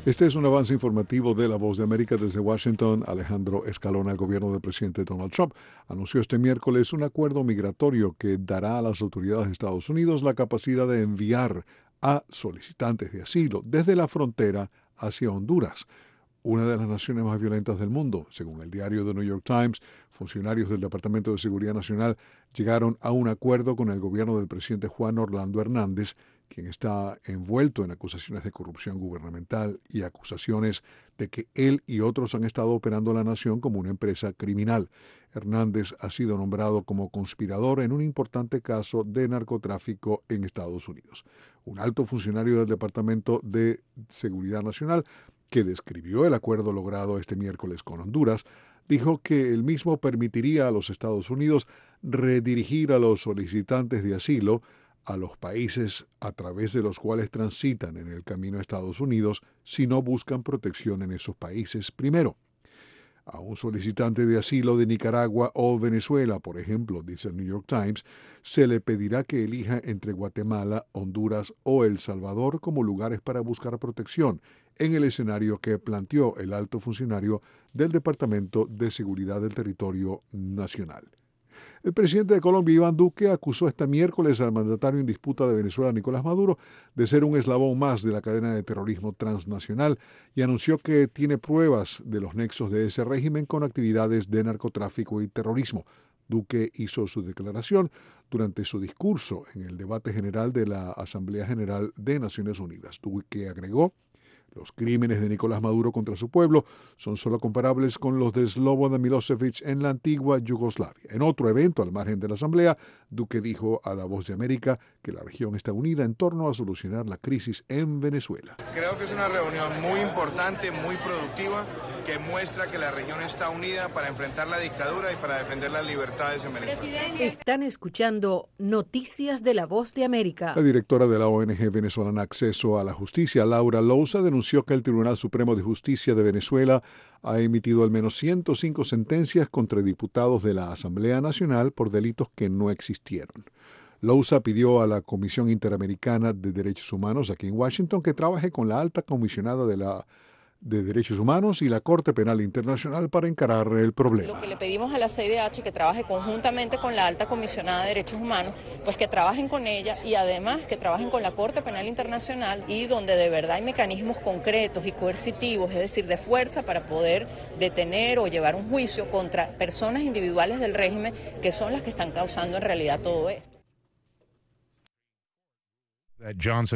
Este es un avance informativo de La Voz de América desde Washington. Alejandro Escalona, el gobierno del presidente Donald Trump, anunció este miércoles un acuerdo migratorio que dará a las autoridades de Estados Unidos la capacidad de enviar a solicitantes de asilo desde la frontera hacia Honduras, una de las naciones más violentas del mundo. Según el diario The New York Times, funcionarios del Departamento de Seguridad Nacional llegaron a un acuerdo con el gobierno del presidente Juan Orlando Hernández, quien está envuelto en acusaciones de corrupción gubernamental y acusaciones de que él y otros han estado operando la nación como una empresa criminal. Hernández ha sido nombrado como conspirador en un importante caso de narcotráfico en Estados Unidos. Un alto funcionario del Departamento de Seguridad Nacional, que describió el acuerdo logrado este miércoles con Honduras, dijo que el mismo permitiría a los Estados Unidos redirigir a los solicitantes de asilo a los países a través de los cuales transitan en el camino a Estados Unidos si no buscan protección en esos países primero. A un solicitante de asilo de Nicaragua o Venezuela, por ejemplo, dice el New York Times, se le pedirá que elija entre Guatemala, Honduras o El Salvador como lugares para buscar protección, en el escenario que planteó el alto funcionario del Departamento de Seguridad del Territorio Nacional. El presidente de Colombia, Iván Duque, acusó este miércoles al mandatario en disputa de Venezuela, Nicolás Maduro, de ser un eslabón más de la cadena de terrorismo transnacional y anunció que tiene pruebas de los nexos de ese régimen con actividades de narcotráfico y terrorismo. Duque hizo su declaración durante su discurso en el debate general de la Asamblea General de Naciones Unidas. Duque agregó: los crímenes de Nicolás Maduro contra su pueblo son solo comparables con los de Slobodan Milosevic en la antigua Yugoslavia. En otro evento al margen de la Asamblea, Duque dijo a La Voz de América que la región está unida en torno a solucionar la crisis en Venezuela. Creo que es una reunión muy importante, muy productiva, que muestra que la región está unida para enfrentar la dictadura y para defender las libertades en Venezuela. Están escuchando Noticias de La Voz de América. La directora de la ONG venezolana Acceso a la Justicia, Laura Lousa, denunció que el Tribunal Supremo de Justicia de Venezuela ha emitido al menos 105 sentencias contra diputados de la Asamblea Nacional por delitos que no existieron. Lousa pidió a la Comisión Interamericana de Derechos Humanos aquí en Washington que trabaje con la alta comisionada de Derechos Humanos y la Corte Penal Internacional para encarar el problema. Lo que le pedimos a la CIDH que trabaje conjuntamente con la alta comisionada de Derechos Humanos, pues que trabajen con ella y además que trabajen con la Corte Penal Internacional y donde de verdad hay mecanismos concretos y coercitivos, es decir, de fuerza para poder detener o llevar un juicio contra personas individuales del régimen que son las que están causando en realidad todo esto.